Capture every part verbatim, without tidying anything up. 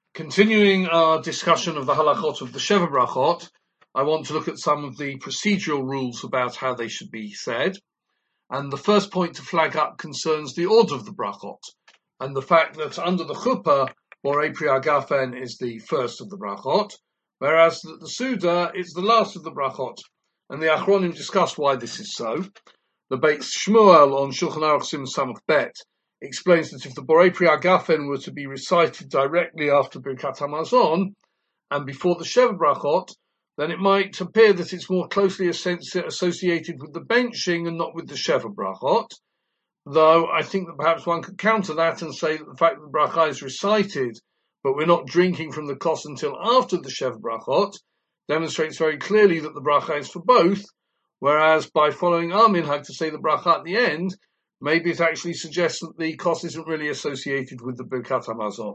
Continuing our discussion of the halachot of the Sheva Brachot, I want to look at some of the procedural rules about how they should be said. And the first point to flag up concerns the order of the brachot, and the fact that under the chuppah, Borei Pri Hagafen is the first of the brachot, whereas the, the Suda is the last of the brachot. And the Achronim discuss why this is so. The Beit Shmuel on Shulchan Aruch Sim Samach Bet explains that if the Borei Pri Hagafen were to be recited directly after Birkat Hamazon and before the Sheva Brachot, then it might appear that it's more closely associated with the benching and not with the Sheva Brachot, though I think that perhaps one could counter that and say that the fact that the Bracha is recited, but we're not drinking from the kos until after the Sheva Brachot, demonstrates very clearly that the Bracha is for both, whereas by following our minhag to say the Bracha at the end, maybe it actually suggests that the kos isn't really associated with the Birkat Hamazon.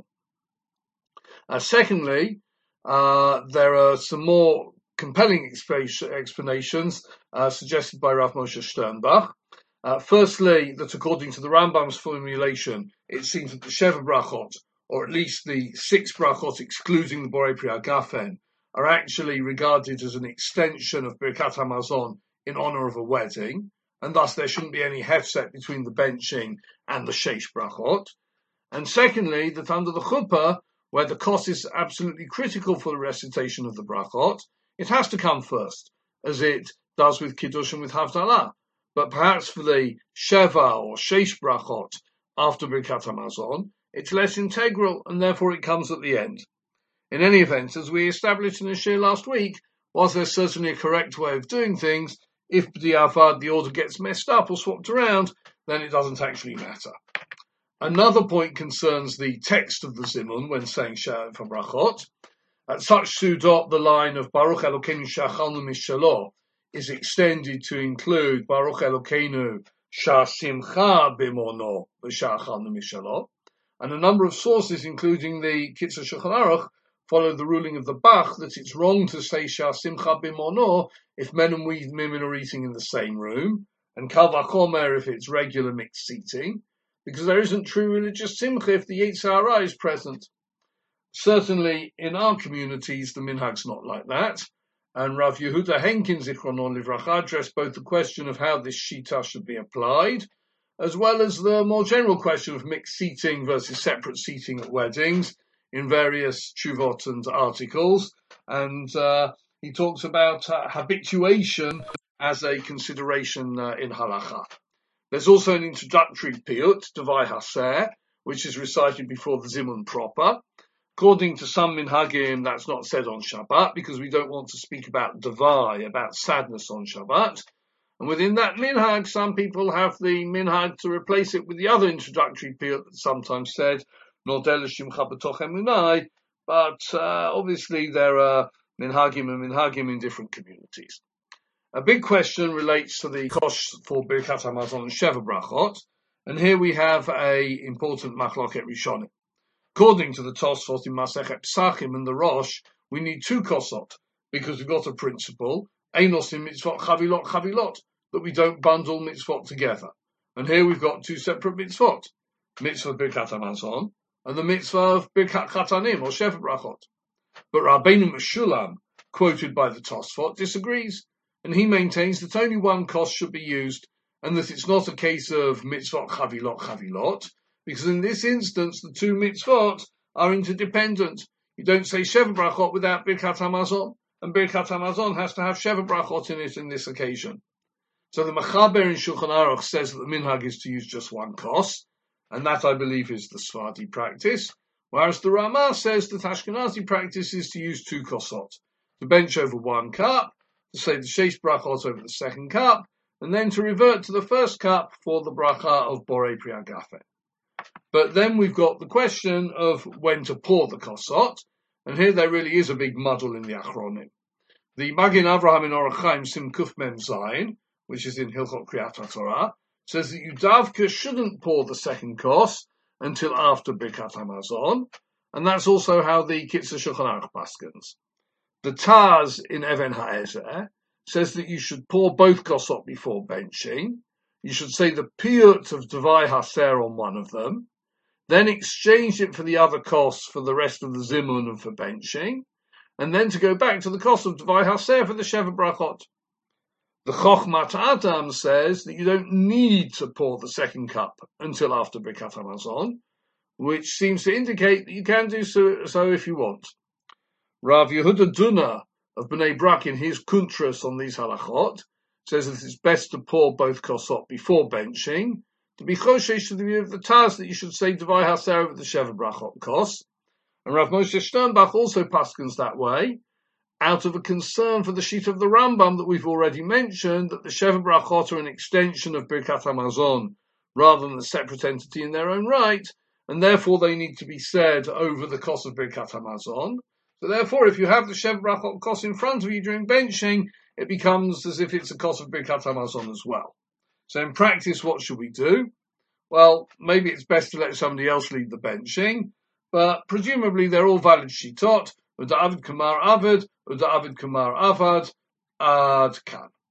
Uh, secondly, uh, there are some more compelling explanations uh, suggested by Rav Moshe Sternbach. Uh, firstly, that according to the Rambam's formulation, it seems that the Sheva Brachot, or at least the six Brachot excluding the Borei Pri Hagafen, are actually regarded as an extension of Birkat Hamazon in honor of a wedding, and thus there shouldn't be any hefset between the benching and the Sheish Brachot. And secondly, that under the chuppah, where the kos is absolutely critical for the recitation of the brachot, it has to come first, as it does with Kiddush and with Havdalah. But perhaps for the Sheva or Sheish Brachot after Birkat Hamazon, it's less integral, and therefore it comes at the end. In any event, as we established in the shir last week, whilst there's certainly a correct way of doing things, if b'diavad the order gets messed up or swapped around, then it doesn't actually matter. Another point concerns the text of the Zimun when saying Sheva Brachot. At such sudot, the line of Baruch Elokeinu Shachalnu Mishalo is extended to include Baruch Elokeinu Shasimcha Bimono V'Shachalnu Mishalo, and a number of sources, including the Kitzur Shulchan Aruch, follow the ruling of the Bach that it's wrong to say Shasimcha Bimono if men and women are eating in the same room, and Kal Vachomer if it's regular mixed seating, because there isn't true religious simcha if the Yetzer Hara is present. Certainly, in our communities, the minhag's not like that, and Rav Yehuda Henkin Zichrono Livracha addressed both the question of how this shita should be applied, as well as the more general question of mixed seating versus separate seating at weddings in various tshuvot and articles, and uh, he talks about uh, habituation as a consideration uh, in halacha. There's also an introductory piyut, Devai Haser, which is recited before the Zimun proper. According to some minhagim, that's not said on Shabbat, because we don't want to speak about Devai, about sadness on Shabbat. And within that minhag, some people have the minhag to replace it with the other introductory piyut that's sometimes said, Nodeh l'shimcha b'toch emunai, but uh, obviously there are minhagim and minhagim in different communities. A big question relates to the kosh for Birkat Hamazon and Sheva Brachot, and here we have a important machloket rishonim. According to the Tosfot in Masechet Pesachim and the Rosh, we need two kosot, because we've got a principle, einos in mitzvot chavilot chavilot, that we don't bundle mitzvot together. And here we've got two separate mitzvot, mitzvah Birkat Hamazon and the mitzvah of Birkat Chatanim or Sheva Brachot. But Rabbeinu Meshulam, quoted by the Tosfot, disagrees, and he maintains that only one kos should be used, and that it's not a case of mitzvot chavilot chavilot, because in this instance the two mitzvot are interdependent. You don't say Sheva Brachot without Birkat Hamazon, and Birkat Hamazon has to have Sheva Brachot in it in this occasion. So the Mechaber in Shulchan Aruch says that the minhag is to use just one kos, and that I believe is the Sfardi practice, whereas the Ramah says that Ashkenazi practice is to use two kosot, to bench over one cup, to say the Sheish Brachot over the second cup, and then to revert to the first cup for the bracha of Borei Pri Hagafen. But then we've got the question of when to pour the kosot, and here there really is a big muddle in the Achronim. The Magin Avraham in Orach Chaim Sim Kuf Mem Zayin, which is in Hilchot Kriyat HaTorah, says that you davka shouldn't pour the second kos until after Birkat Hamazon, and that's also how the Kitzur Shulchan Aruch paskins. The Taz in Even HaEzer says that you should pour both kosot before benching. You should say the piyut of Devai Haser on one of them. then exchange it for the other costs for the rest of the zimun and for benching, and then to go back to the cost of Devai Haser for the Sheva Brachot. The Chochmat Adam says that you don't need to pour the second cup until after Birkat HaMazon, which seems to indicate that you can do so, so if you want. Rav Yehuda Duna of Bnei Brak in his Kuntras on these halachot says that it's best to pour both kosot before benching, to be choshesh to the view of the Taz that you should say Devai Haser over the Sheva Brachot kos. And Rav Moshe Sternbach also paskins that way, out of a concern for the sheet of the Rambam that we've already mentioned, that the Sheva Brachot are an extension of Birkat HaMazon rather than a separate entity in their own right, and therefore they need to be said over the kos of Birkat HaMazon. So therefore, if you have the Sheva Brachot kos in front of you during benching, it becomes as if it's a kos of Birkat HaMazon as well. So in practice, what should we do? Well, maybe it's best to let somebody else lead the benching, but presumably they're all valid shitot, Uda Avid Kamar Avid, Uda Avid Kamar Avad, Ad Kan.